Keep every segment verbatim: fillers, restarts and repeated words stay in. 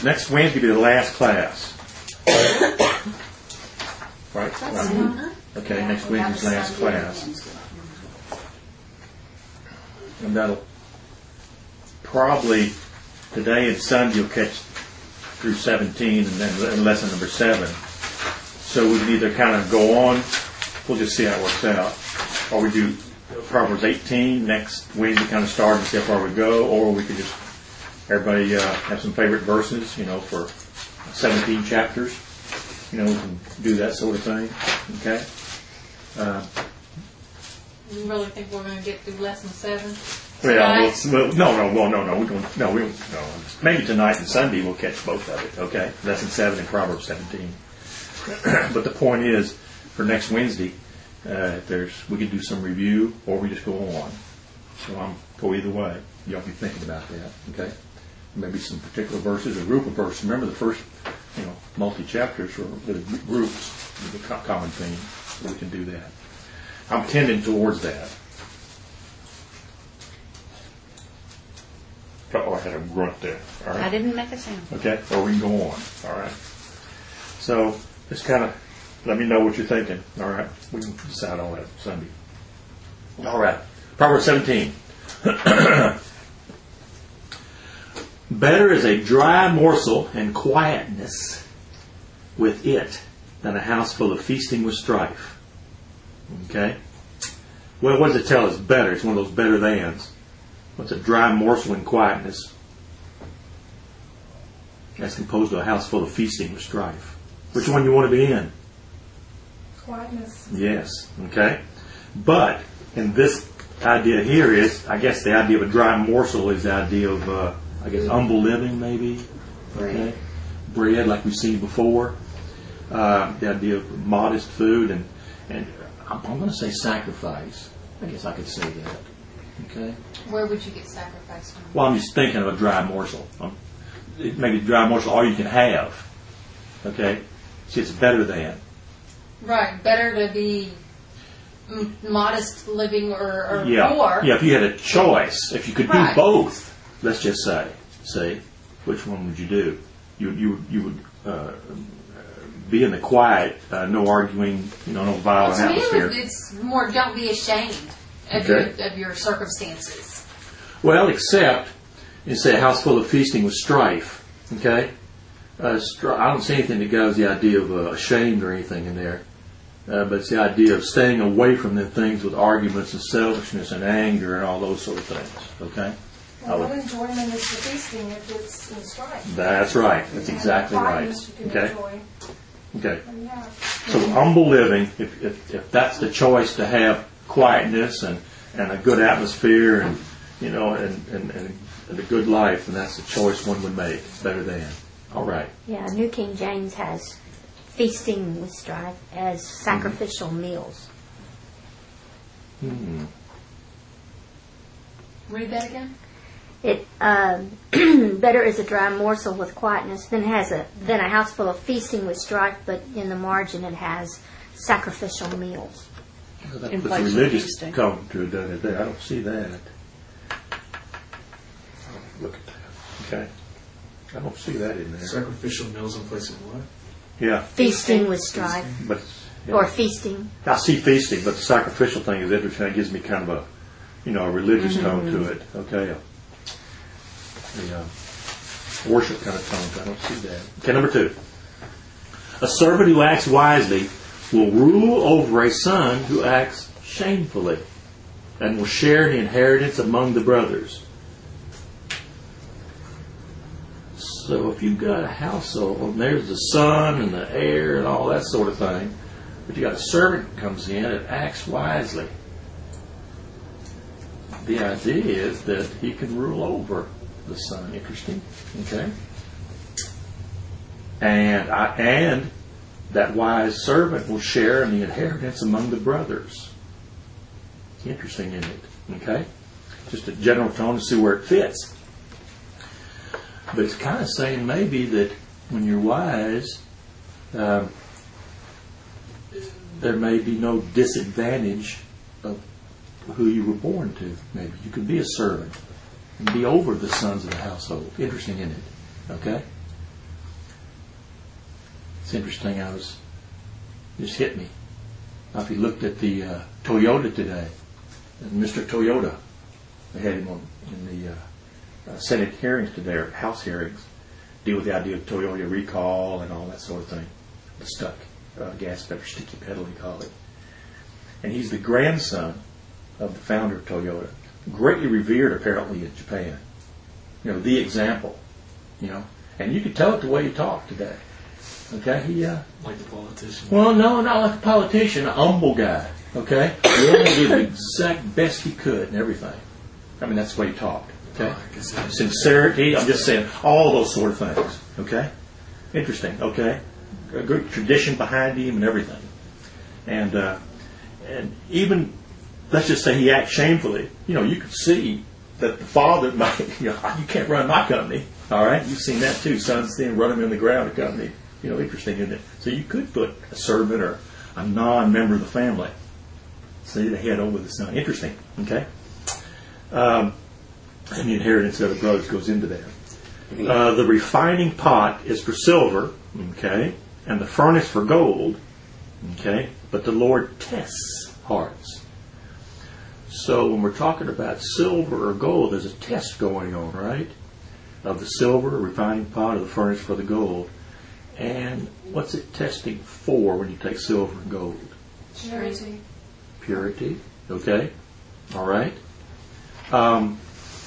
next Wednesday will be the last class. Right? right. Okay, Yeah, next we have Wednesday's a last Sunday class. and And that'll probably, today and Sunday you'll catch through seventeen and then and lesson number seven. So we can either kind of go on, we'll just see how it works out, or we do Proverbs eighteen next Wednesday, kind of start and see how far we go, or we could just, everybody uh, have some favorite verses, you know, for seventeen chapters. You know, we can do that sort of thing. Okay? Uh, You really think we're going to get through lesson seven? well, well, no, no, well, no, no, we don't, no, we don't, no. Maybe tonight and Sunday we'll catch both of it. Okay? Lesson seven and Proverbs seventeen. But the point is, for next Wednesday, uh, there's we could do some review, or we just go on. So I'm go either way. Y'all be thinking about that, okay? Maybe some particular verses, a group of verses. Remember, the first, you know, multi-chapters or the groups with a common theme. So we can do that. I'm tending towards that. Oh, I had a grunt there. All right. I didn't make a sound. Okay, or we can go on. All right. So just kind of let me know what you're thinking. All right, we can decide all that Sunday. All right, Proverbs seventeen. Better is a dry morsel and quietness with it than a house full of feasting with strife. Okay. Well, what does it tell us? Better. It's one of those better thans. What's a dry morsel and quietness? That's composed of a house full of feasting with strife. Which one do you want to be in? quietness. Yes. Okay. But, and this idea here is, I guess the idea of a dry morsel is the idea of, uh, I guess, humble living, maybe. Okay. Bread, like we've seen before. Uh, the idea of modest food, and and I'm, I'm going to say sacrifice. I guess I could say that. Okay. Where would you get sacrifice from? Well, I'm just thinking of a dry morsel. Um, it maybe a dry morsel, all you can have. Okay. See, it's better than. Right. Better to be m- modest living or, or Yeah. poor. Yeah. If you had a choice, if you could Right. do both, let's just say, see, which one would you do? You you you would uh, be in the quiet, uh, no arguing, you know, no violent Well, to me, atmosphere. it's more don't be ashamed of, Okay. your, of your circumstances. Well, except you say a house full of feasting with strife. Okay, uh, stri- I don't see anything that goes the idea of uh, ashamed or anything in there, uh, but it's the idea of staying away from the things with arguments and selfishness and anger and all those sort of things. Okay, Well, what enjoyment is the feasting if it's in strife? that's right. That's And exactly right. quietness you can Okay, enjoy. okay. And yeah. So humble living, if, if if that's the choice to have quietness and, and a good atmosphere and you know and, and, and, and a good life, then that's the choice one would make. Better than. All right. Yeah, New King James has feasting with strife as sacrificial meals. Hmm. Read that again. It um, better is a dry morsel with quietness than has a than a house full of feasting with strife. But in the margin, it has sacrificial meals. Well, that In puts place of religious feasting. come to it, doesn't it? There, I don't see that. Oh, look at that. Okay, I don't see that in there. Sacrificial meals in place of what? Yeah, Feasting with strife, but yeah. or feasting. I see feasting, but the sacrificial thing is interesting. It gives me kind of a, you know, a religious tone to it. Okay, a, the uh, worship kind of tone. I don't see that. Okay, number two. A servant who acts wisely will rule over a son who acts shamefully, and will share the inheritance among the brothers. So if you've got a household, and there's the son and the heir and all that sort of thing, but you got a servant that comes in and acts wisely, the idea is that he can rule over the son. Interesting. Okay. And I, and that wise servant will share in the inheritance among the brothers. Interesting, isn't it? Okay. Just a general tone to see where it fits. But it's kind of saying maybe that when you're wise, um, there may be no disadvantage of who you were born to. Maybe you could be a servant and be over the sons of the household. Interesting, isn't it? Okay? It's interesting. I was just hit me. Now, if you looked at the uh, Toyota today, and Mister Toyota, they had him on in the uh, uh, Senate hearings today, or House hearings, deal with the idea of Toyota recall and all that sort of thing. The stuck uh, gas pedal, sticky pedal, they call it. And he's the grandson of the founder of Toyota, greatly revered apparently in Japan. You know, the example. You know, and you could tell it the way he talked today. Okay, he. Uh, Like the politician. well, no, not like a politician, a humble guy. Okay, he only did the exact best he could and everything. I mean, that's the way he talked. Okay, Oh, I guess that- sincerity. I'm just saying all those sort of things. Okay, interesting. Okay, a good tradition behind him and everything, and uh, and even let's just say he acts shamefully. You know, you could see that the father, might, you know, you can't run my company. All right, you've seen that too. Sons then run him in the ground. The company. You know, interesting, isn't it? So you could put a servant or a non-member of the family, see, the head over the son. Interesting, okay? Um, and the inheritance of the brothers goes into there. Uh, the refining pot is for silver, okay, and the furnace for gold, okay, but the Lord tests hearts. So when we're talking about silver or gold, there's a test going on, right? Of the silver, refining pot, of the furnace for the gold. And what's it testing for when you take silver and gold? Purity. Purity. Okay. All right. Um,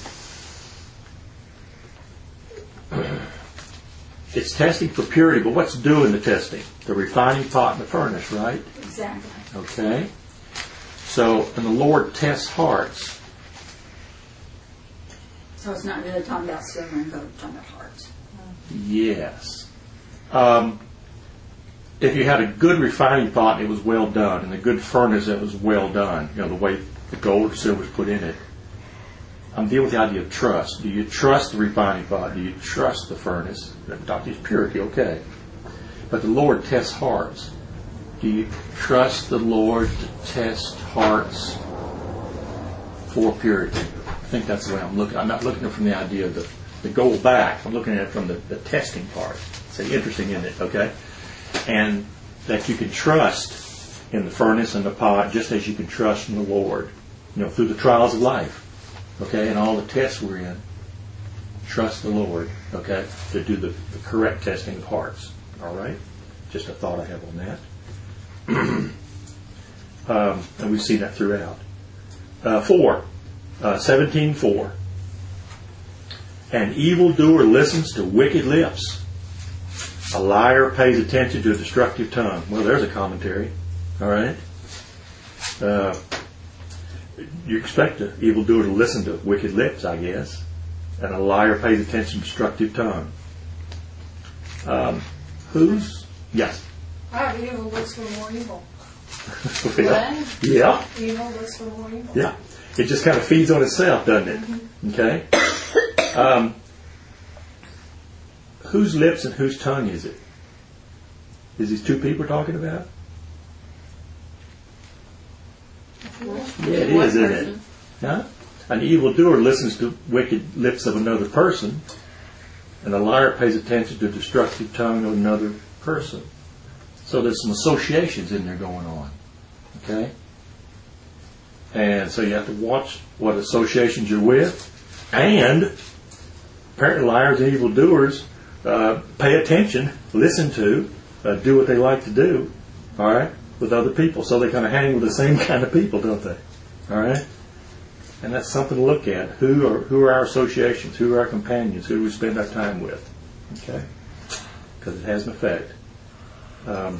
it's testing for purity, but what's doing the testing? The refining pot and the furnace, right? Exactly. Okay. So, and the Lord tests hearts. So it's not really talking about silver and gold, it's talking about hearts. Yes. Um, if you had a good refining pot, it was well done, and a good furnace, it was well done. You know, the way the gold or silver is put in it. I'm dealing with the idea of trust. Do you trust the refining pot? Do you trust the furnace? Doctor's purity, okay. But the Lord tests hearts. Do you trust the Lord to test hearts for purity? I think that's the way I'm looking. I'm not looking at it from the idea of the, the goal back. I'm looking at it from the, the testing part. So interesting, isn't it? Okay? And that you can trust in the furnace and the pot just as you can trust in the Lord. You know, through the trials of life. Okay? And all the tests we're in. Trust the Lord. Okay? To do the, the correct testing of hearts. All right? Just a thought I have on that. um, and we see that throughout. Uh, four. Uh, seventeen four. An evildoer listens to wicked lips. A liar pays attention to a destructive tongue. Well, there's a commentary. All right. Uh, you expect an evildoer to listen to wicked lips, I guess. And a liar pays attention to destructive tongue. Um, who's? Yes. Ah, evil looks for more evil. yeah. yeah. Evil looks for more evil. Yeah. It just kind of feeds on itself, doesn't it? Mm-hmm. Okay. Um, whose lips and whose tongue is it? Is these two people talking about? Yeah, it is, isn't it? Huh? An evildoer listens to wicked lips of another person, and a liar pays attention to the destructive tongue of another person. So there's some associations in there going on. Okay? And so you have to watch what associations you're with. And apparently liars and evildoers uh, pay attention, listen to, uh, do what they like to do, all right, with other people. So they kind of hang with the same kind of people, don't they? All right? And that's something to look at. Who are, who are our associations? Who are our companions? Who do we spend our time with? Okay? Because it has an effect. Um,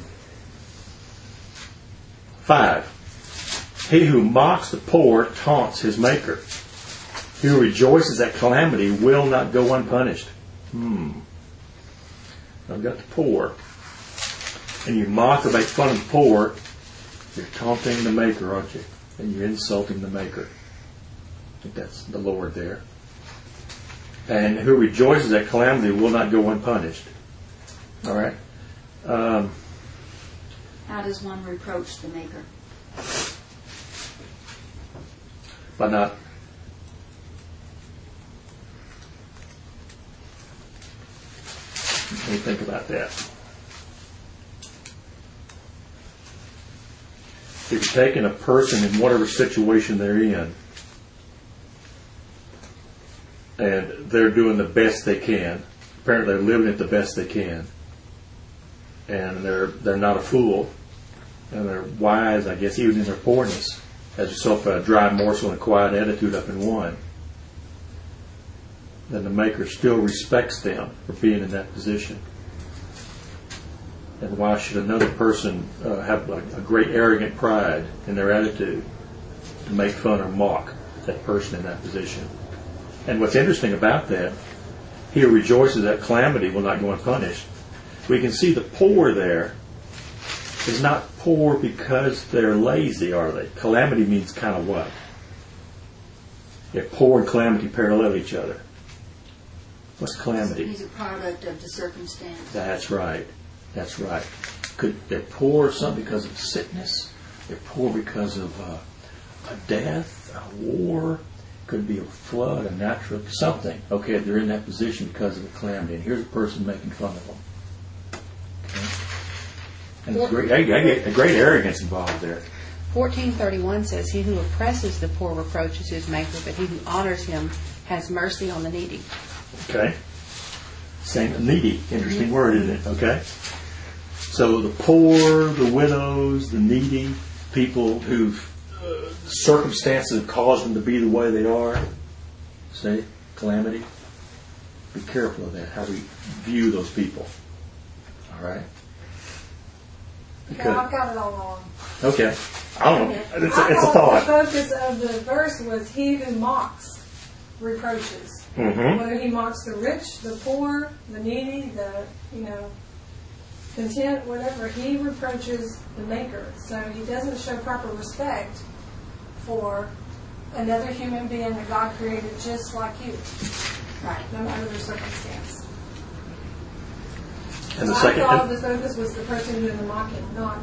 five. He who mocks the poor taunts his maker. He who rejoices at calamity will not go unpunished. Hmm. I've got the poor. And you mock or make fun of the poor, you're taunting the maker, aren't you? And you're insulting the maker. I think that's the Lord there. And who rejoices at calamity will not go unpunished. All right? Um, How does one reproach the Maker? By not let me think about that. if you're taking a person in whatever situation they're in, and they're doing the best they can, apparently they're living it the best they can, and they're they're not a fool, and they're wise, I guess, even in their poorness, as yourself a dry morsel and a quiet attitude up in one, then the Maker still respects them for being in that position. And why should another person uh, have a, a great arrogant pride in their attitude to make fun or mock that person in that position? And what's interesting about that, he who rejoices at calamity will not go unpunished. We can see the poor there is not poor because they're lazy, are they? Calamity means kind of what? If poor and calamity parallel each other. What's calamity? He's a product of the circumstance. That's right. That's right. Could they're poor something because of sickness? They're poor because of uh, a death, a war. Could be a flood, a natural something. Okay, they're in that position because of the calamity, and here's a person making fun of them. Okay. And there's great, I get a great arrogance involved there. fourteen thirty-one says, "He who oppresses the poor reproaches his maker, but he who honors him has mercy on the needy." Okay. Same needy. Interesting word, isn't it? Okay. So the poor, the widows, the needy, people who've uh, circumstances have caused them to be the way they are. See? Calamity. Be careful of that, how we view those people. All right? Okay, I've got it all wrong. Okay. I don't know. It's a, it's a I thought thought. the focus of the verse was he who mocks reproaches. Mm-hmm. Whether he mocks the rich, the poor, the needy, the, you know, content, whatever, he reproaches the Maker. So he doesn't show proper respect for another human being that God created just like you. Right. No matter the circumstance. And the I second, thought the focus was the person doing the mocking, not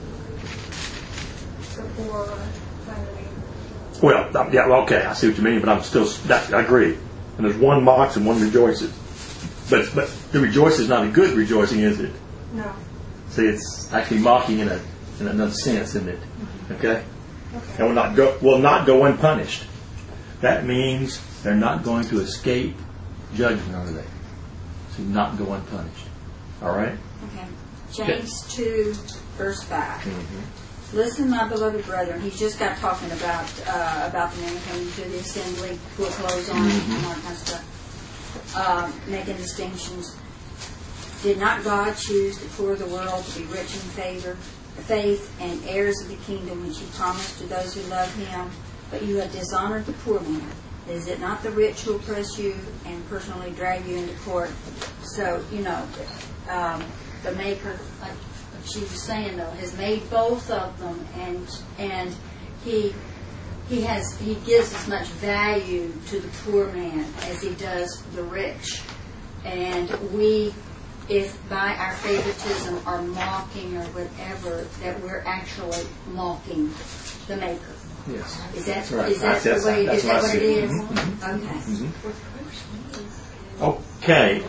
the poor or calamity. well, um, yeah, well, okay, I see what you mean, but I'm still, that, I agree. And there's one mocks and one rejoices. But but the rejoice is not a good rejoicing, is it? No. See, it's actually mocking in a in another sense, isn't it? Okay? Okay. And will not go will not go unpunished. That means they're not going to escape judgment, are they? So not go unpunished. All right? Okay. James two, verse five. Mm-hmm. Listen, my beloved brethren. He's just got talking about uh, about the men coming to the assembly, put clothes on, Mm-hmm. and all that kind of stuff. Um, making distinctions. Did not God choose the poor of the world to be rich in favor, faith, and heirs of the kingdom which He promised to those who love Him? But you have dishonored the poor man. Is it not the rich who oppress you and personally drag you into court? So, you know, um, the Maker, like she was saying though, has made both of them, and and He he has he gives as much value to the poor man as He does the rich, and we, if by our favoritism or mocking or whatever, that we're actually mocking the Maker. Yes. Is that That's right. is that That's- the way? that's Is that what I what it see. is? Mhm. Okay. Okay.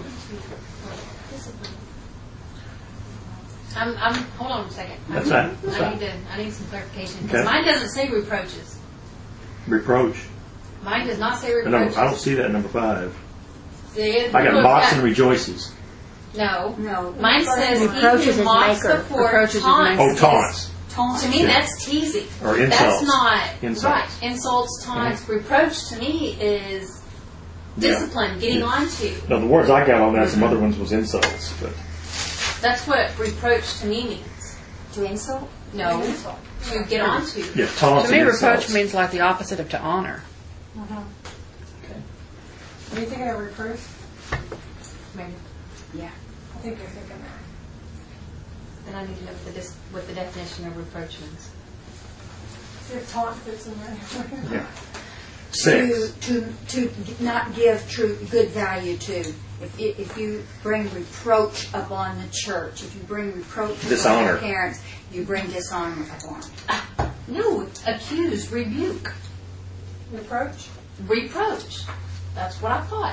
I'm, I'm, hold on a second. That's I, right. That's I right. need to, I need some clarification. Okay. Because mine doesn't say reproaches. Reproach. Mine does not say The number, reproaches. I don't see that in number five. See, I got look, mocks that- and rejoices. No. No. Mine says Reproaches he his who mocks maker. the poor Reproaches his taunts. Oh, taunts. Taunts. To me, that's teasing. Or insults. That's not Insults. right. Insults, taunts, reproach to me is discipline, Yeah. getting Yeah. onto. Now, the words I got on that, some other ones was insults. But That's what reproach to me means. To insult? No, to get onto. yeah, taunts To me, and reproach insults. means like the opposite of to honor. Uh-huh. Okay. Are you thinking of reproof? Maybe. Yeah. I think you're thinking that. Then I need to know what the, dis- what the definition of reproach means. See if taunt fits in there. Yeah. Six. To, to, to not give true good value to. If, if you bring reproach upon the church, if you bring reproach upon Dishonor. your parents, you bring dishonor upon them. No, accuse, rebuke, Reproach? reproach. That's what I thought.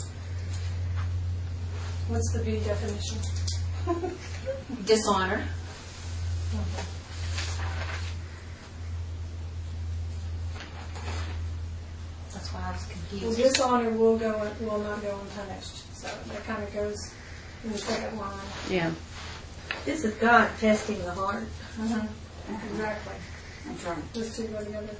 What's the B definition? Dishonor. That's why I was Well, confused. dishonor will go, will not go unpunished, so that kind of goes in the second line. Yeah. This is God testing the heart. Uh-huh. Exactly. That's right. Those two go together.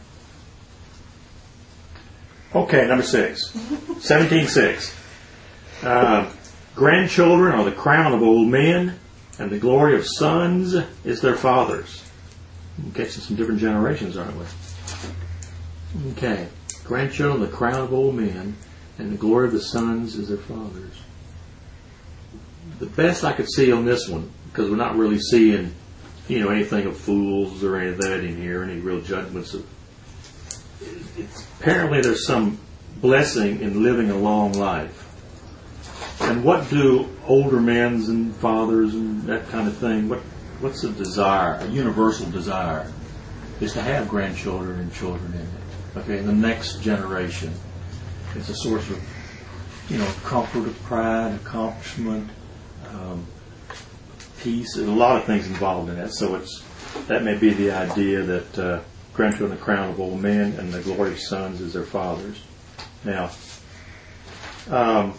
Okay, number six. seventeen six. Uh, grandchildren are the crown of old men, and the glory of sons is their fathers. We're catching some different generations, aren't we? Okay. Grandchildren are the crown of old men, and the glory of the sons is their fathers. The best I could see on this one, because we're not really seeing, you know, anything of fools or any of that in here, any real judgments of. It's, apparently, there's some blessing in living a long life. And what do older men and fathers and that kind of thing? What what's a desire, a universal desire, is to have grandchildren and children in it. Okay, the next generation. It's a source of, you know, comfort, of pride, accomplishment, um, peace. There's a lot of things involved in that. So it's that may be the idea that uh, grandchildren are the crown of old men, and the glory of sons is their fathers. Now, um,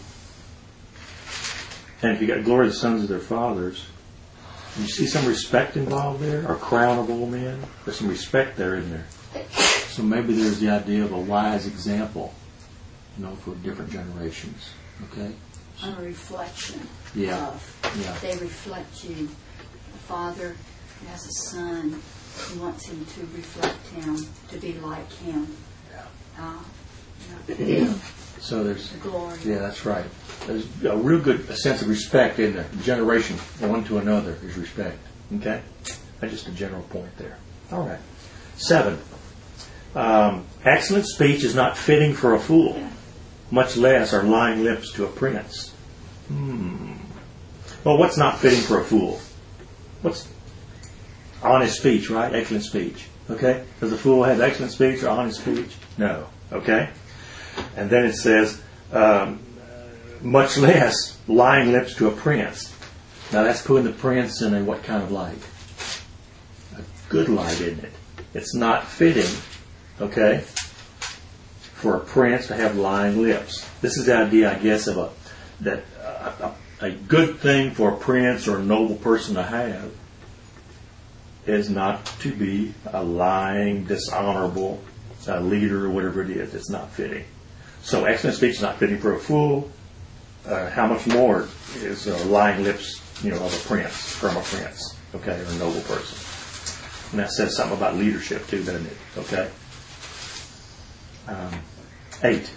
and if you got glory of the sons as their fathers, you see some respect involved there, or crown of old men. There's some respect there, isn't there? So maybe there's the idea of a wise example, you know, for different generations. Okay. A reflection Yeah. of. Yeah. They reflect you. A father who has a son who wants him to reflect him, to be like him. Uh, you know, So there's. the glory. Yeah, that's right. There's a real good sense of respect in there. Generation one to another is respect. Okay? That's just a general point there. All right. Seven. Um, excellent speech is not fitting for a fool, much less are lying lips to a prince. Hmm. Well, what's not fitting for a fool? What's honest speech, right? Excellent speech. Okay? Does a fool have excellent speech or honest speech? No. Okay? And then it says, um, much less lying lips to a prince. Now that's putting the prince in a what kind of light? A good light, isn't it? It's not fitting, okay, for a prince to have lying lips. This is the idea, I guess, of a that a, a, a good thing for a prince or a noble person to have is not to be a lying, dishonorable uh, leader or whatever it is. It's not fitting. So excellent speech is not fitting for a fool. Uh, how much more is uh, lying lips, you know, of a prince, from a prince, okay, or a noble person. And that says something about leadership too, doesn't it? Okay. Um, eight.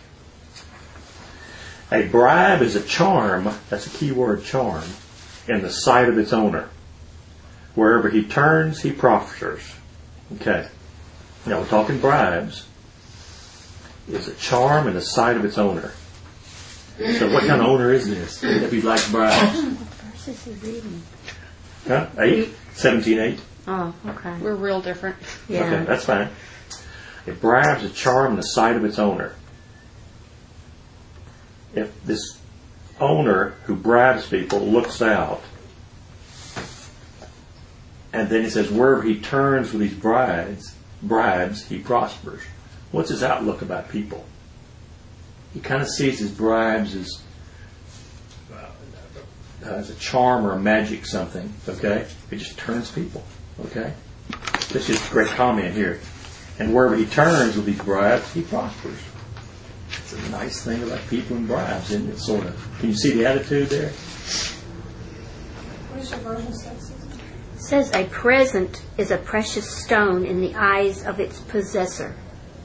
A bribe is a charm, that's a key word, charm, in the sight of its owner. Wherever he turns, he prospers. Okay. Now we're talking bribes. Is a charm in the sight of its owner. So what kind of owner is this if he likes bribes? What verse is he reading? Huh? Eight? Seventeen eight? Oh, okay. We're real different. Yeah. Okay, that's fine. It bribes a charm in the sight of its owner. If this owner who bribes people looks out, and then he says, wherever he turns with these bribes, bribes, he prospers. What's his outlook about people? He kind of sees his bribes as, uh, as a charm or a magic something, okay? It just turns people, okay? This is a great comment here. And wherever he turns with these bribes, he prospers. It's a nice thing about people and bribes, isn't it, sort of? Can you see the attitude there? What does your version say? Susan? It says a present is a precious stone in the eyes of its possessor.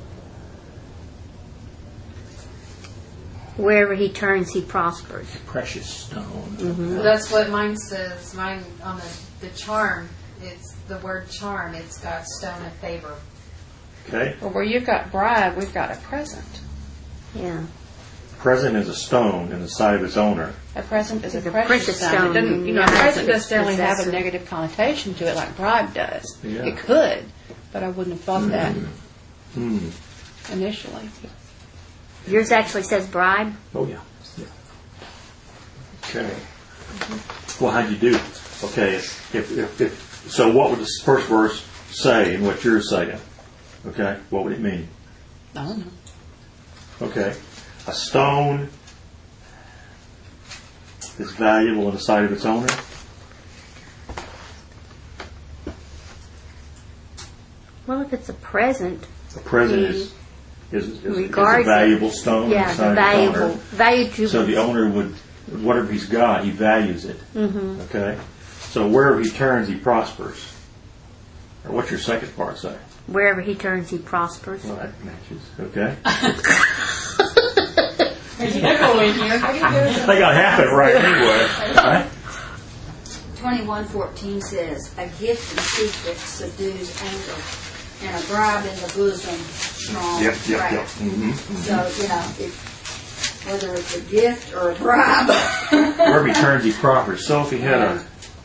Wherever he turns, he prospers. Precious stone. Mm-hmm. That's what mine says. Mine on the, the charm, it's the word charm. It's got stone of favor. Okay? Well, where you've got bribe, we've got a present. Yeah. Present is a stone in the sight of its owner. A present is a It's a precious, precious stone. stone It doesn't, in you the know, a eyes of present its doesn't necessarily have a possessor. negative connotation to it like bribe does. Yeah. It could, but I wouldn't have thought that Hmm. initially. Yours actually says bribe. Oh, yeah. yeah. Okay. Well, how'd you do? Okay, if, if, if, so what would this first verse say in what you're saying? Okay, what would it mean? I don't know. Okay. A stone is valuable in the sight of its owner. Well, if it's a present, A present He is, is, is, is a regards it. valuable stone in the yeah, sight the of valuable, its owner. valuable. So the owner would, whatever he's got, he values it. Mm-hmm. Okay? So wherever he turns, he prospers. Or what's your second part say? Wherever he turns, he prospers. Well, that matches. Okay? They got half it right anyway. Right? twenty-one fourteen says, a gift in secret subdues anger, and a bribe in the bosom strong Yep, yep, wrath. yep. Mm-hmm. So, you know, if, whether it's a gift or a bribe. Wherever he turns, he prospers. So if he had a,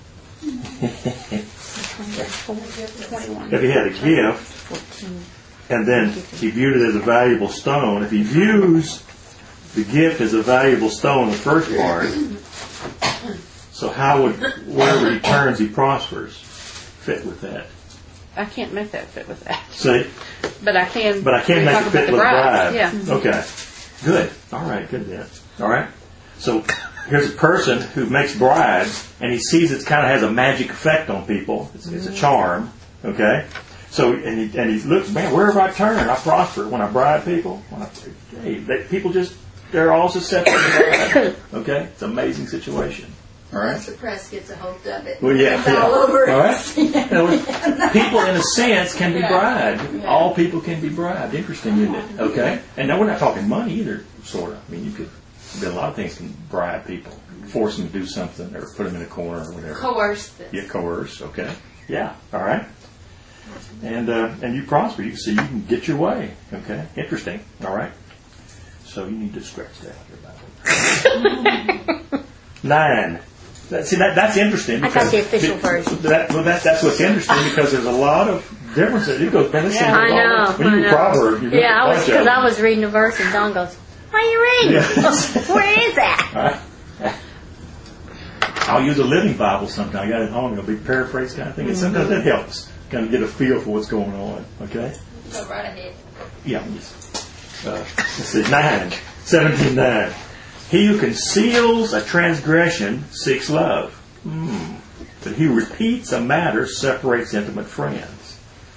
if he had a gift, and then he viewed it as a valuable stone, if he views the gift as a valuable stone, the first part, so how would wherever he turns, he prospers fit with that? I can't make that fit with that. See? But I can. But I can talk make it about fit the with bribes. bribe. Yeah. Okay. Good. All right. Good then. All right. So here's a person who makes bribes, and he sees it kind of has a magic effect on people. It's, it's a charm. Okay. So and he and he looks, man, wherever I turn, I prosper. When I bribe people, when I, hey, they, people just they're all susceptible to bribe. Okay. It's an amazing situation. All right. Once the press gets a hold of it, Well, yeah, it's yeah. all over. All right. You know, people, in a sense, can be bribed. All people can be bribed. Interesting, isn't it? Okay. And now we're not talking money either, sort of. I mean, you could. There's a lot of things can bribe people, force them to do something, or put them in a corner, or whatever. Coerce this. Yeah, coerce. Okay. Yeah. All right. And uh, and you prosper. You see, you can get your way. Okay. Interesting. All right. So you need to stretch that about. Nine. That, see, that, that's interesting. I Because got the official version. That, well, that, that's what's interesting because there's a lot of differences. It goes, man, this Yeah, I know. When you I read know. Proverbs, you read Yeah, a I was bunch because of I them. was reading a verse and Don goes, "What are you reading? Yeah. Where is that?" Right. I'll use a Living Bible sometime. I got it at home. It'll be paraphrase kind of thing. And sometimes it helps kind of get a feel for what's going on. Okay? Go right ahead. Yeah. Yes. Uh, let's see. Nine. seventeen nine. He who conceals a transgression seeks love. Hmm. But he who repeats a matter separates intimate friends.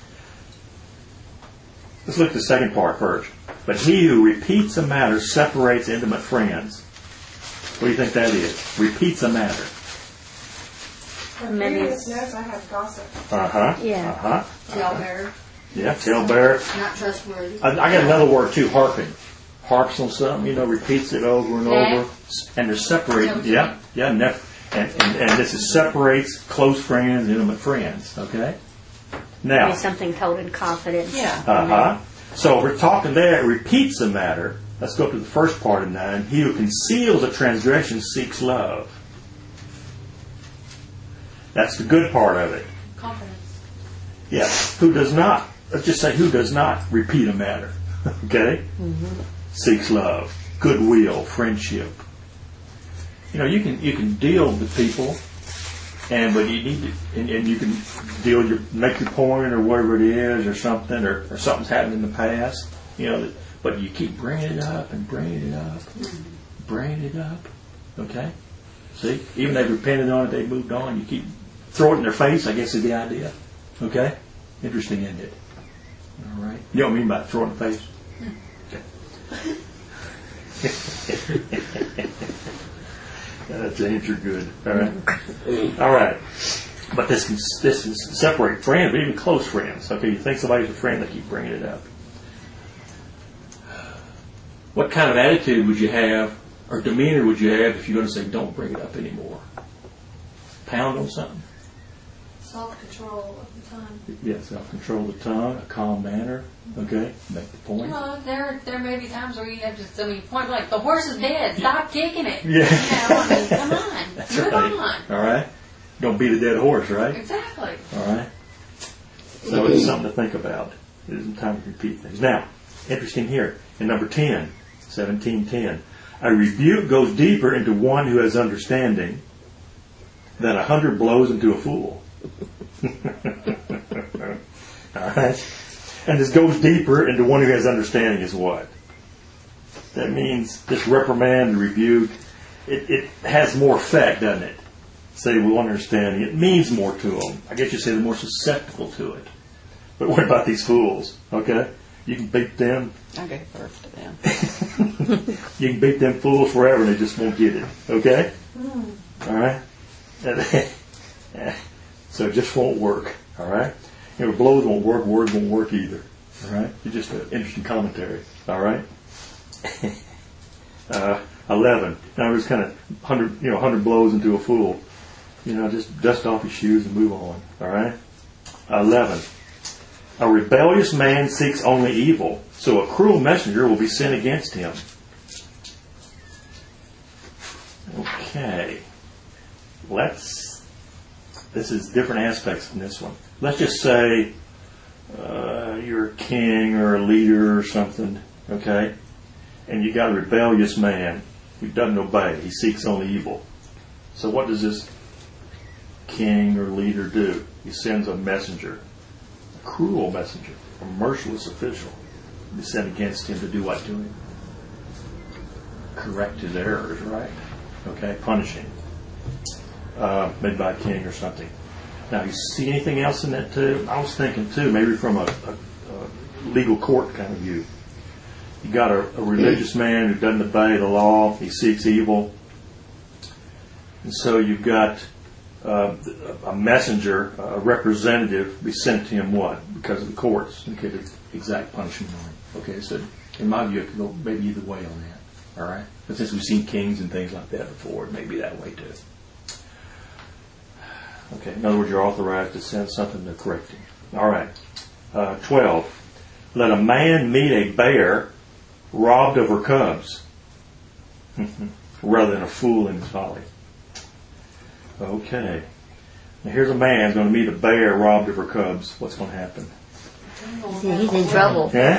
Let's look at the second part first. But he who repeats a matter separates intimate friends. What do you think that is? Repeats a matter. In previous notes, I have gossip. Uh-huh. Yeah. Uh-huh. Talebearer, Yeah, talebearer. not trustworthy. I, I got another word too, harping. Harps on something, you know, repeats it over and Yeah. over. And they're separated. Yeah, yeah. And, that, and, and, and this is separates close friends, intimate friends. Okay? Now. Maybe something told in confidence. Yeah. Uh-huh. So we're talking there, it repeats the matter. Let's go up to the first part of nine. He who conceals a transgression seeks love. That's the good part of it. Confidence. Yeah. Who does not, let's just say who does not repeat a matter. Okay? Mm-hmm. Seeks love, goodwill, friendship. You know, you can you can deal with people, and but you need to, and, and you can deal your make your point or whatever it is or something or, or something's happened in the past. You know, but you keep bringing it up and bringing it up, bringing it up. Okay, see, even they've repented on it, they moved on. You keep throw it in their face. I guess is the idea. Okay, interesting, isn't it? All right, you know what I mean by throw it in the face. Uh, James, you're good. All right. All right. But this can, this can separate friends, but even close friends. Okay, you think somebody's a friend, they keep bringing it up. What kind of attitude would you have, or demeanor would you have if you're going to say, don't bring it up anymore? Pound on something? Self-control of the tongue. Yeah, self-control of the tongue, a calm manner. Okay, make the point. Well, there there may be times where you have to, I mean, point like, the horse is dead, stop kicking it. Yeah. You know, I mean, come on, That's move right. on. All right. Don't beat a dead horse, right? Exactly. All right. So it's something to think about. It isn't time to repeat things. Now, interesting here in number ten, seventeen ten. A rebuke goes deeper into one who has understanding than a hundred blows into a fool. All right. And this goes deeper into one who has understanding is what? That means this reprimand, rebuke, it, it has more effect, doesn't it? Say we understanding. It means more to them. I guess you say they're more susceptible to it. But what about these fools? Okay? You can beat them. I go first to them. You can beat them fools forever and they just won't get it. Okay? Mm. All right? So it just won't work. All right? You know, blows won't work, words won't work either. All right? It's just an interesting commentary. All right? uh, eleven. Now there's kind of one hundred, you know, one hundred blows into a fool. You know, just dust off your shoes and move on. All right? eleven. A rebellious man seeks only evil, so a cruel messenger will be sent against him. Okay. Let's, this is different aspects in this one. Let's just say uh, you're a king or a leader or something, okay? And you got a rebellious man who doesn't obey. He seeks only evil. So what does this king or leader do? He sends a messenger. Cruel messenger, a merciless official, be sent against him to do what to him? Correct his errors, right? Okay, punish him. Uh, maybe by a king or something. Now, you see anything else in that too? I was thinking too, maybe from a, a, a legal court kind of view. You got a, a religious man who doesn't obey the law. He seeks evil. And so you've got Uh, a messenger, a representative, be sent to him what? Because of the courts. Okay, the exact punishment on him. Okay, so in my view, it could go maybe either way on that. All right? But since we've seen kings and things like that before, it may be that way too. Okay, in other words, you're authorized to send something to correct him. All right. Uh, twelve. Let a man meet a bear robbed of her cubs rather than a fool in his folly. Okay. Now here's a man going to meet a bear robbed of her cubs. What's going to happen? Yeah, he's in trouble. Yeah?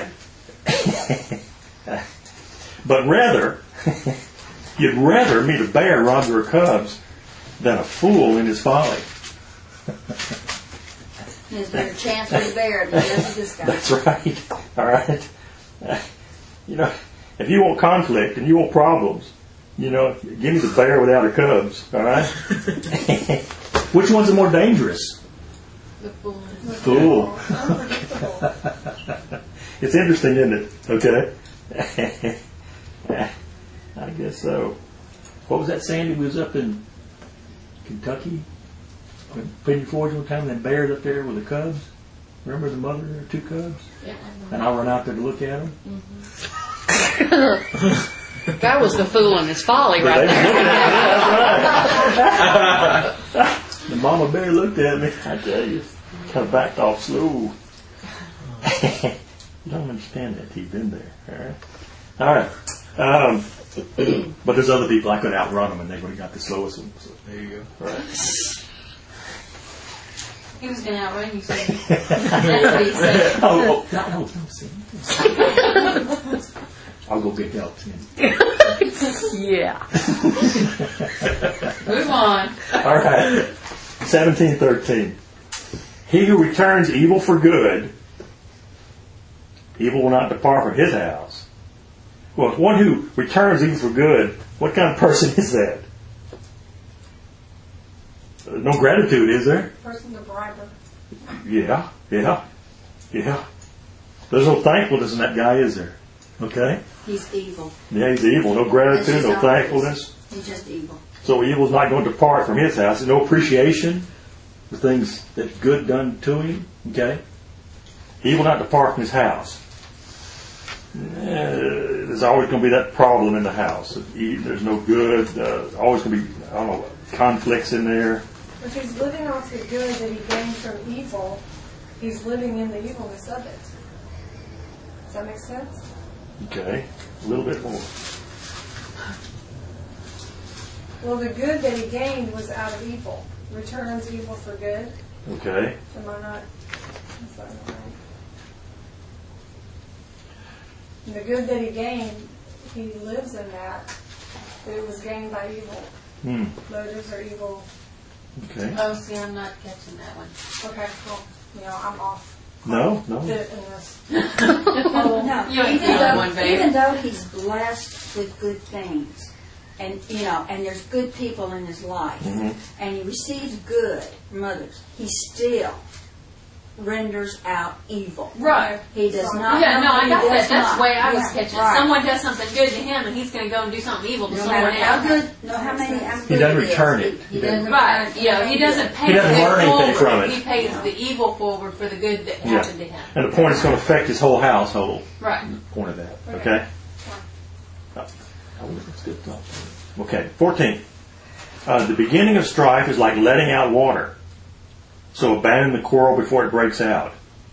But rather, you'd rather meet a bear robbed of her cubs than a fool in his folly. There's a better chance for the bear than there is for this guy. That's right. All right. Uh, you know, if you want conflict and you want problems, you know, give me the bear without her cubs, all right? Which one's the more dangerous? The fool. The fool. It's interesting, isn't it? Okay. I guess so. What was that, Sandy? We was up in Kentucky, Pigeon Forge one time, and that bear's up there with the cubs. Remember the mother and her two cubs? Yeah. And I run out there to look at them. Mm-hmm. That was the fool in his folly right They was there. looking at me, that's right. The mama bear looked at me. I tell you, kind of backed off slow. You don't understand that. He'd been there. All right. All right. Um, but there's other people I could outrun them, and they would have got the slowest one. So There you go. all right. He was going to outrun you, Sandy. That's what he said. Oh, oh, no, no, no, Sandy. I'll go get help, Sandy. Yeah. Move on. All right. seventeen thirteen. He who returns evil for good, evil will not depart from his house. Well, one who returns evil for good, what kind of person is that? Uh, no gratitude, is there? Person's a briber. Yeah, yeah, yeah. There's no thankfulness in that guy, is there? Okay? He's evil. Yeah, he's evil. No gratitude, no thankfulness. He's just evil. So evil's not going to depart from his house. There's no appreciation for things that's good done to him. Okay? He will not depart from his house. Uh, there's always going to be that problem in the house. There's no good. Uh, always going to be, I don't know, conflicts in there. If he's living off the good that he gained from evil, he's living in the evilness of it. Does that make sense? Okay? A little bit more. Well, the good that he gained was out of evil. Returns evil for good. Okay? Am I not? Is that right? And the good that he gained, he lives in that. But it was gained by evil. Hmm. Motives are evil. Okay. Oh, see, I'm not catching that one. Okay, cool. You know, I'm off. No, no. fit in this. No, You ain't even the though, only one, babe. even though he's blessed with good things, and you know, and there's good people in his life, Mhm. and he receives good from others, he still renders out evil. Right. He does not. Yeah, no, I he got does that. That's not. the way I was Yeah, catching it. right. Someone does something good to him, and he's going to go and do something evil to No someone matter how else. good, no how many, how He good doesn't it is, return it. He, He he doesn't. doesn't. Right, return you know, he doesn't pay He doesn't the learn good anything forward. from it. He pays the evil forward for the good that Yeah. happened to him. And the point is going to affect his whole household. Right. The point of that. Okay? Oh, that's good stuff. Okay, fourteen. Uh, the beginning of strife is like letting out water. So abandon the quarrel before it breaks out.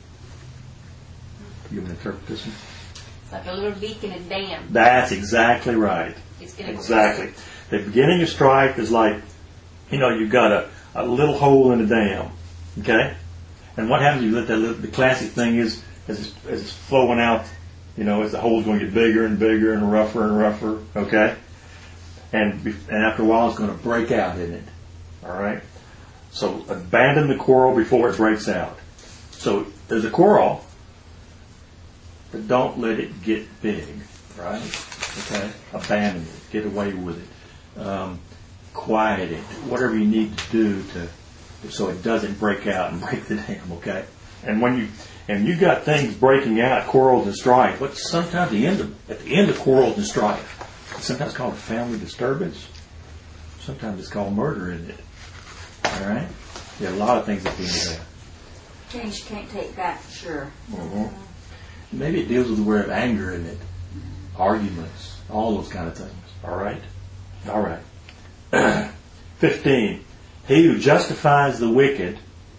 You want to interpret this one? It's like a little leak in a dam. That's exactly right. It's gonna Exactly. The beginning of strife is like, you know, you've got a, a little hole in a dam. Okay? And what happens? You let that little, the classic thing is, as it's, as it's flowing out, you know, as the hole's going to get bigger and bigger and rougher and rougher. Okay? And, be- and after a while it's going to break out, isn't it? Alright? So abandon the quarrel before it breaks out. So there's a quarrel, but don't let it get big, right? Okay? Abandon it. Get away with it. Um, quiet it. Whatever you need to do to, so it doesn't break out and break the dam, okay? And when you, and you got things breaking out, quarrels and strife, but sometimes the end of, at the end of quarrels and strife, it's sometimes called a family disturbance. Sometimes it's called murder, isn't it? All right? There are a lot of things at the end of that. Things you can't take back, sure. Mhm. Maybe it deals with the word of anger in it, arguments, all those kind of things. All right? All right. fifteen. He who justifies the wicked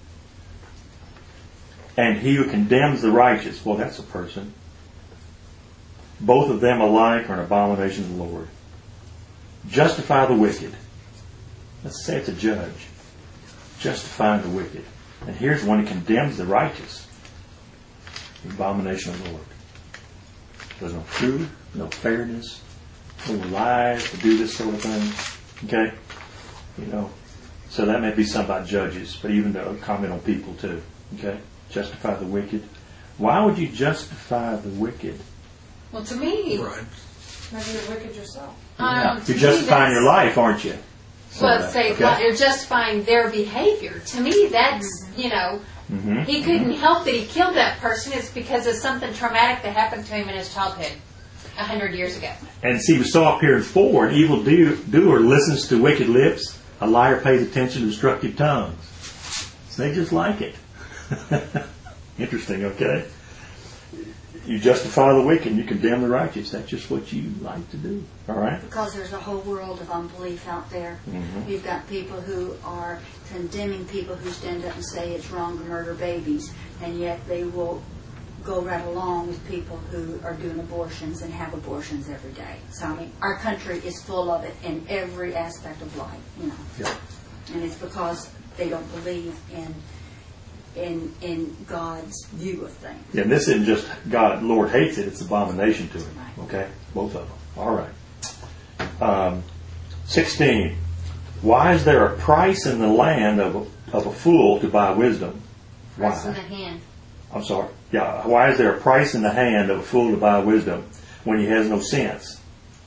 and he who condemns the righteous, well, that's a person. Both of them alike are an abomination to the Lord. Justify the wicked. Let's say it's a judge. Justify the wicked. And here's one who condemns the righteous. The abomination of the Lord. There's no truth, no fairness, no lies to do this sort of thing. Okay? You know. So that may be something about judges, but even to comment on people too. Okay? Justify the wicked. Why would you justify the wicked? Well, to me, Right. Maybe you're wicked yourself. um, to You're me, justifying your that's- life, aren't you? Well, Sort of, say okay? well, you're justifying their behavior. To me, that's you know, Mhm. he couldn't help that he killed that person. It's because of something traumatic that happened to him in his childhood, a hundred years ago. And see, we saw up here in four, an evil do- doer listens to wicked lips, a liar pays attention to destructive tongues. So they just like it. Interesting, okay? You justify the wicked and you condemn the righteous. That's just what you like to do. All right? Because there's a whole world of unbelief out there. Mhm. You've got people who are condemning people who stand up and say it's wrong to murder babies, and yet they will go right along with people who are doing abortions and have abortions every day. So, I mean, our country is full of it in every aspect of life, you know. Yeah. And it's because they don't believe in in in God's view of things. Yeah, and this isn't just God, Lord hates it, it's abomination to him. Right. Okay? Both of them. All right. Um, sixteen. Why is there a price in the land of a, of a fool to buy wisdom? Price in Why? the hand. I'm sorry. Yeah. Why is there a price in the hand of a fool to buy wisdom when he has no sense?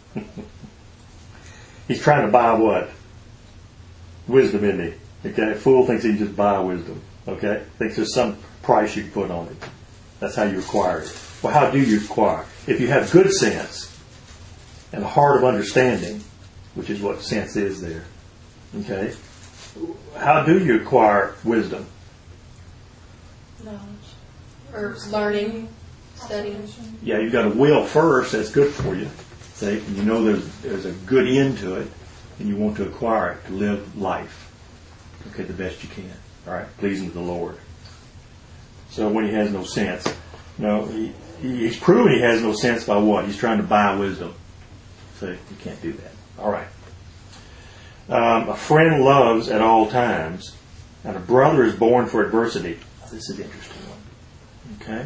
He's trying to buy what? Wisdom, isn't he? Okay. A fool thinks he can just buy wisdom. Okay. Thinks there's some price you can put on it. That's how you acquire it. Well, how do you acquire? If you have good sense and a heart of understanding, which is what sense is there. Okay. How do you acquire wisdom? Knowledge. Or learning, studying. Observation. Yeah, you've got a will first that's good for you. See, and you know there's there's a good end to it, and you want to acquire it to live life, okay, the best you can. All right, pleasing to the Lord. So when he has no sense, no, he, he he's proven he has no sense by what? He's trying to buy wisdom. So you can't do that. All right. Um, a friend loves at all times, and a brother is born for adversity. This is an interesting one.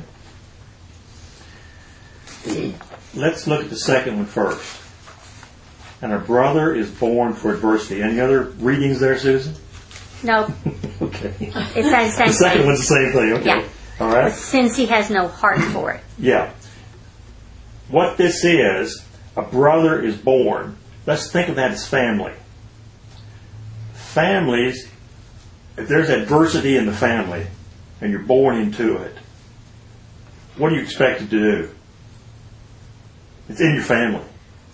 Okay. Let's look at the second one first. And a brother is born for adversity. Any other readings there, Susan? No, Okay. it says the same The second thing. one's the same thing. Okay. Yeah. All right? Since he has no heart for it. Yeah. What this is, a brother is born. Let's think of that as family. Families, if there's adversity in the family and you're born into it, what are you expected to do? It's in your family.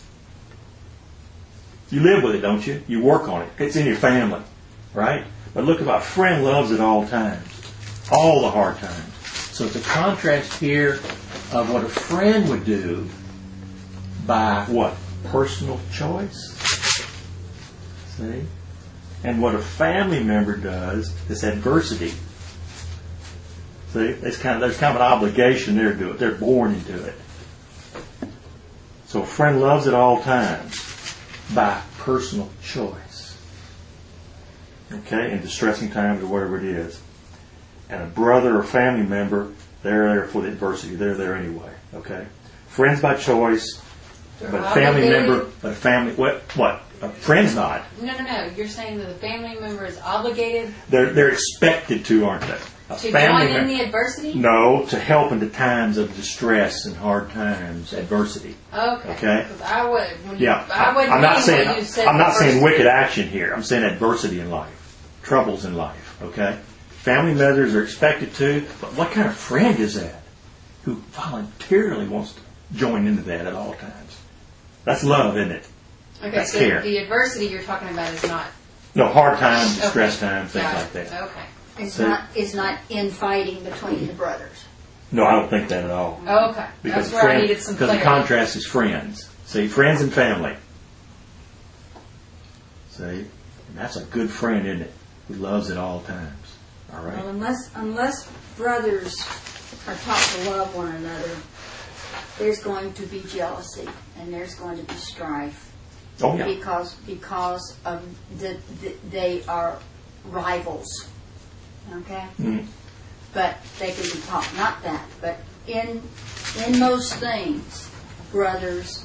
You live with it, don't you? You work on it. It's in your family, right? But look about, friend loves at all times. All the hard times. So it's a contrast here of what a friend would do by what? Personal choice. See? And what a family member does is adversity. See? It's kind of, there's kind of an obligation there to do it. They're born into it. So a friend loves at all times by personal choice. Okay? In distressing times or whatever it is. And a brother or family member, they're there for the adversity. They're there anyway. Okay? Friends by choice, They're but a family obligated. member, but a family, what? What? A friend's not. No, no, no. You're saying that the family member is obligated They're, they're expected to, aren't they? A to family join in mem- the adversity? No, to help in the times of distress and hard times, adversity. Okay. Okay. 'Cause I would. When Yeah, You, I would I'm not mean saying what you said I'm not the saying first- wicked action here. I'm saying adversity in life, troubles in life. Okay, family members are expected to, but what kind of friend is that who voluntarily wants to join into that at all times? That's love, isn't it? Okay, That's so care. the adversity you're talking about is not. No, hard times, distress Okay. times, things Got like it. that. Okay. It's So- not, it's not infighting between the brothers. No, I don't think that at all. Oh, okay. Because That's where friend- I needed some because the clarity. contrast is friends. See, friends and family. See, and that's a good friend, isn't it? Who loves at all times. All right. Well, unless, unless brothers are taught to love one another, there's going to be jealousy and there's going to be strife. Oh yeah. Because, because of the, the, they are rivals. Okay? Mm. But they can be taught not that. But in in most things, brothers,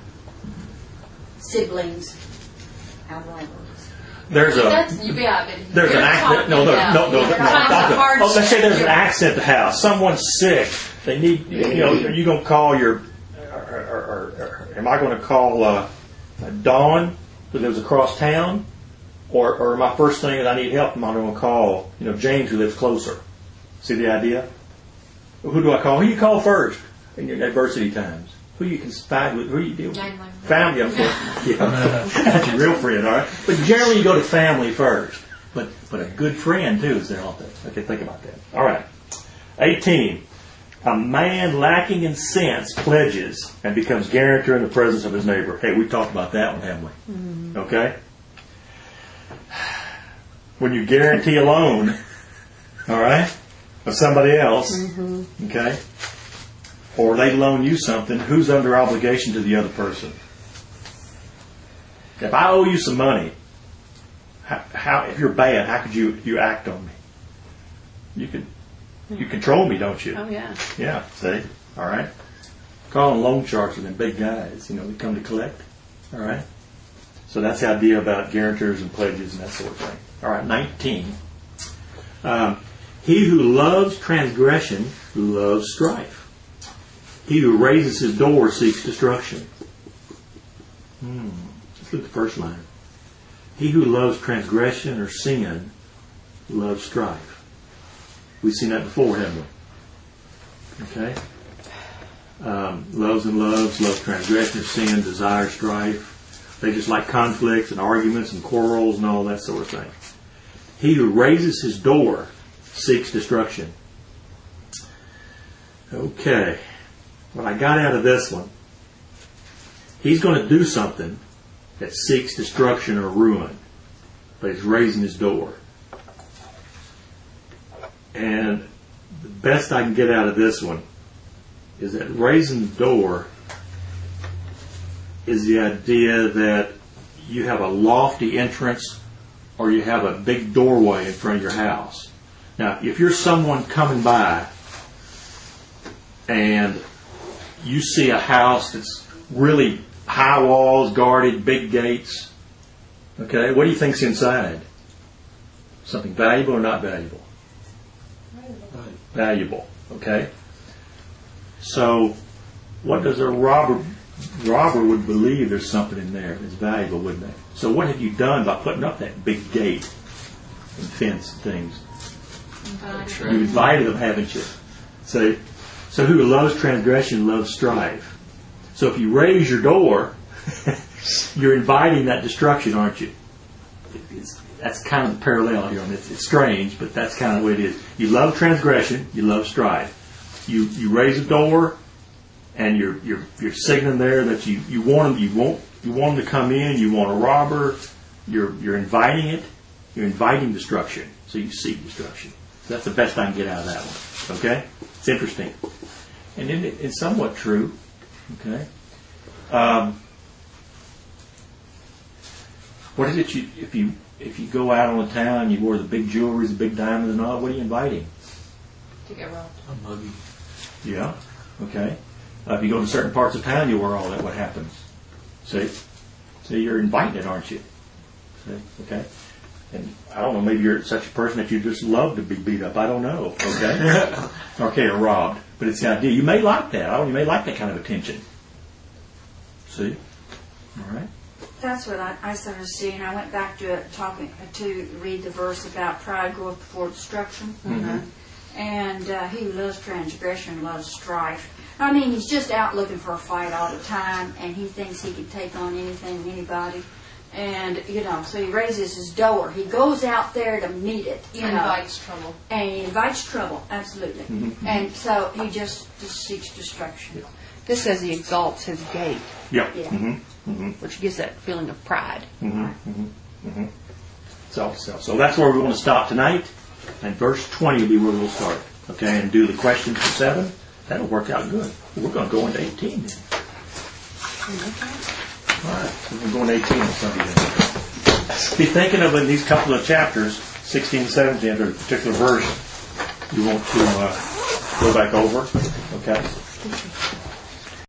siblings have rivalries. There's a That's, yeah, but there's you're an accent. No, no, talking no, no. about no, in times no, of no. hardship. Oh, let's say there's an You're- accident at the house. Someone's sick. They need. You know, are you going to call your? Or, or, or, or am I going to call uh, Dawn who lives across town, or, or my first thing that I need help? Am I going to call you know James who lives closer? See the idea? Who do I call? Who you call first in your adversity times? Who you confide with? Who you deal with? nine one one. Family, of course. Yeah. That's your real friend, all right? But generally you go to family first. But but a good friend, too, is there, aren't they? Okay, think about that. All right. eighteen. A man lacking in sense pledges and becomes guarantor in the presence of his neighbor. Hey, we talked about that one, haven't we? Mm-hmm. Okay? When you guarantee a loan, all right, of somebody else, mm-hmm. okay, or they loan you something, who's under obligation to the other person? If I owe you some money, how, how if you're bad, how could you, you act on me? You could, you control me, don't you? Oh, yeah. Yeah, see? All right. Calling loan sharks are them big guys, you know, they come to collect. All right. So that's the idea about guarantors and pledges and that sort of thing. All right, nineteen. Um, he who loves transgression loves strife. He who raises his door seeks destruction. Hmm. Let's look at the first line. He who loves transgression or sin loves strife. We've seen that before, haven't we? Okay. Um, loves and loves, loves transgression or sin, desires strife. They just like conflicts and arguments and quarrels and all that sort of thing. He who raises his door seeks destruction. Okay. What I got out of this one, he's going to do something that seeks destruction or ruin, but he's raising his door. And the best I can get out of this one is that raising the door is the idea that you have a lofty entrance or you have a big doorway in front of your house. Now, if you're someone coming by and you see a house that's really high walls, guarded, big gates, okay, what do you think's inside? Something valuable or not valuable? Valuable. Okay? So, what does a robber robber would believe there's something in there that's valuable, wouldn't they? So what have you done by putting up that big gate and fence and things? Invited. You invited them, haven't you? So, so who loves transgression loves strife. So if you raise your door, you're inviting that destruction, aren't you? It's, that's kind of the parallel here. It's, it's strange, but that's kind of the way it is. You love transgression, you love strife. You you raise a door, and you're you're you're signaling there that you, you want them you want you want them to come in. You want a robber. You're you're inviting it. You're inviting destruction. So you seek destruction. So that's the best I can get out of that one. Okay, it's interesting, and it, it's somewhat true. Okay. Um, what is it you if you if you go out on the town, you wear the big jewelry, the big diamonds and all, what are you inviting? To get robbed. A muggy. Yeah. Okay. Uh, if you go to certain parts of town, you wear all that. What happens? See? See, you're inviting it, aren't you? See? Okay. And I don't know, maybe you're such a person that you just love to be beat up. I don't know. Okay. Okay, or robbed. But it's the idea. You may like that. Oh, you may like that kind of attention. See? All right. That's what I, I started seeing. I went back to it, talking to read the verse about pride groweth before destruction. Mm-hmm. And uh, he who loves transgression loves strife. I mean, he's just out looking for a fight all the time, and he thinks he can take on anything and anybody. And, you know, so he raises his door. He goes out there to meet it, you know. Invites trouble. And he invites trouble, absolutely. Mm-hmm. And so he just, just seeks destruction. Yeah. This says he exalts his gate, Yeah. Yeah. Mm-hmm. Mm-hmm. which gives that feeling of pride. Mm-hmm. Mm-hmm. Mm-hmm. Self, self. So that's where we want to stop tonight. And verse twenty will be where we'll start. Okay, and do the questions for seven. That'll work out good. We're going to go into eighteen then. All right, we're going to go into eighteen on Sunday then. Be thinking of in these couple of chapters, sixteen and seventeen, there's a particular verse you want to uh, go back over. Okay?